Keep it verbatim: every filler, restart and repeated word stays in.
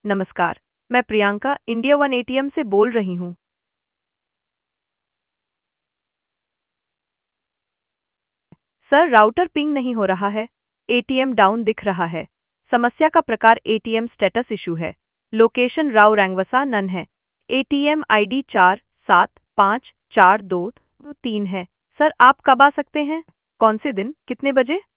नमस्कार, मैं Priyanka India one ATM से बोल रही हूँ। सर, राउटर पिंग नहीं हो रहा है। एटीएम डाउन दिख रहा है। समस्या का प्रकार एटीएम स्टेटस इशू है। लोकेशन राव रंगवसा नन है। एटीएम आईडी चार सात पाँच चार दो तीन है। सर, आप कब आ सकते हैं? कौन से दिन? कितने बजे?